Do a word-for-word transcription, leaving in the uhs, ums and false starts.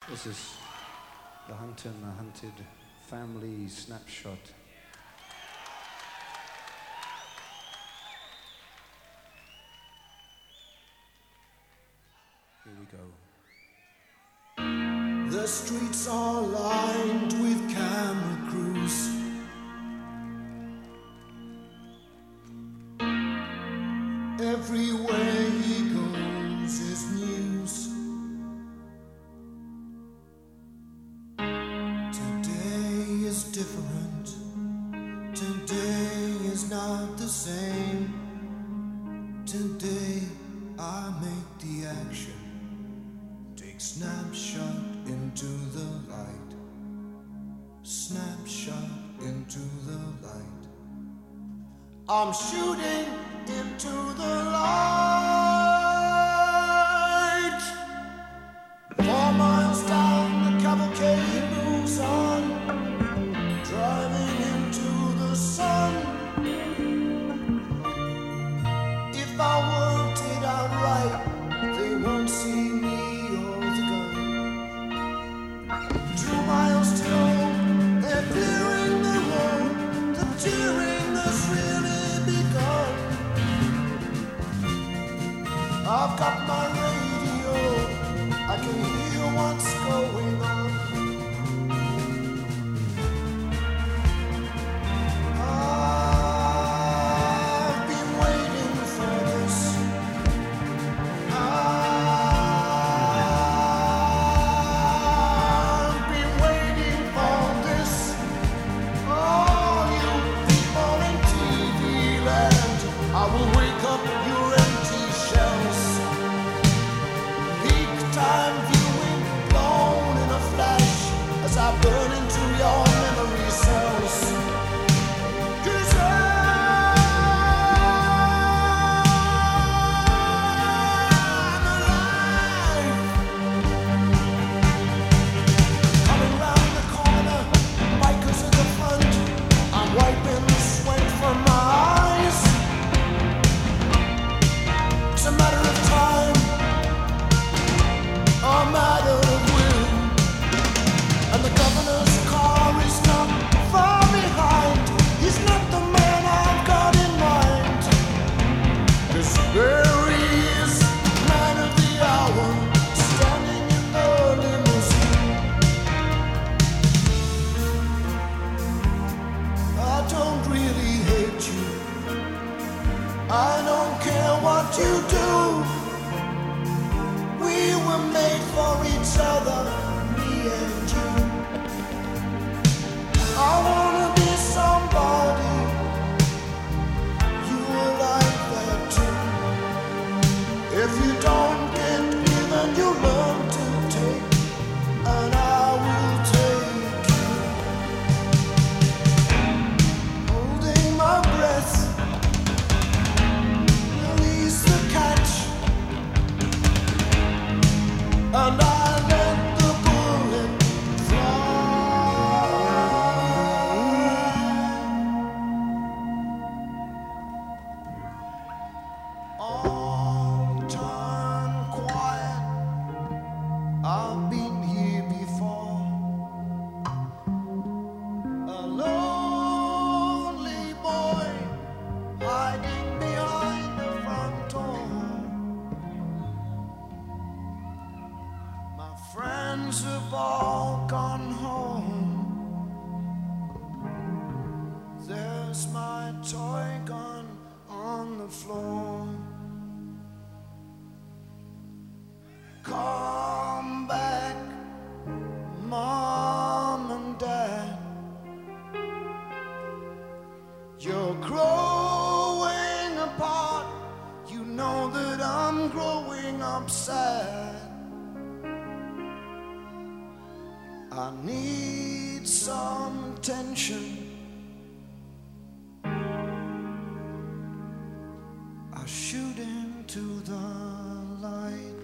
This is the Hunter and the Hunted Family Snapshot. Here we go. The streets are lined with camera crews. Everywhere he goes is news. Today is different. Today is not the same. Today I make the action. Take snapshot into the light. Snapshot into the light. I'm shooting into the light. Four miles down, the cavalcade moves on, driving into the sun. If I worked it out right, they won't see me or the gun. Two miles to go, they're clearing the road. The cheering has really begun. I've got my radio, I can hear what's going on. I've been waiting for this. I've been waiting for this. All you people in T V land, I will wake up your empty shells. Peak time viewing, blown in a flash, as I burn into your memory cells. 'Cause I'm alive. Coming round the corner, bikers at the front. I'm wiping the sweat from my eyes. It's a matter of time, a matter of will. And the governor's car is not far behind. He's not the man I've got in mind. 'Cause there he is, man of the hour, standing in the limousine. I don't really hate you. I don't care what you do. We were made for each other, me and you. I wanna be somebody. You were like that too. If you don't get given, you learn to take, and I will take you. Holding my breath, release the catch, and I let the bullet fly. All turn quiet. I've been here before. A lonely boy hiding behind the front door. My friends have all gone home. There's my toy gun on the floor. Come back, Mom and Dad. You're growing apart. You know that I'm growing up sad. I need some attention. I shoot into the light.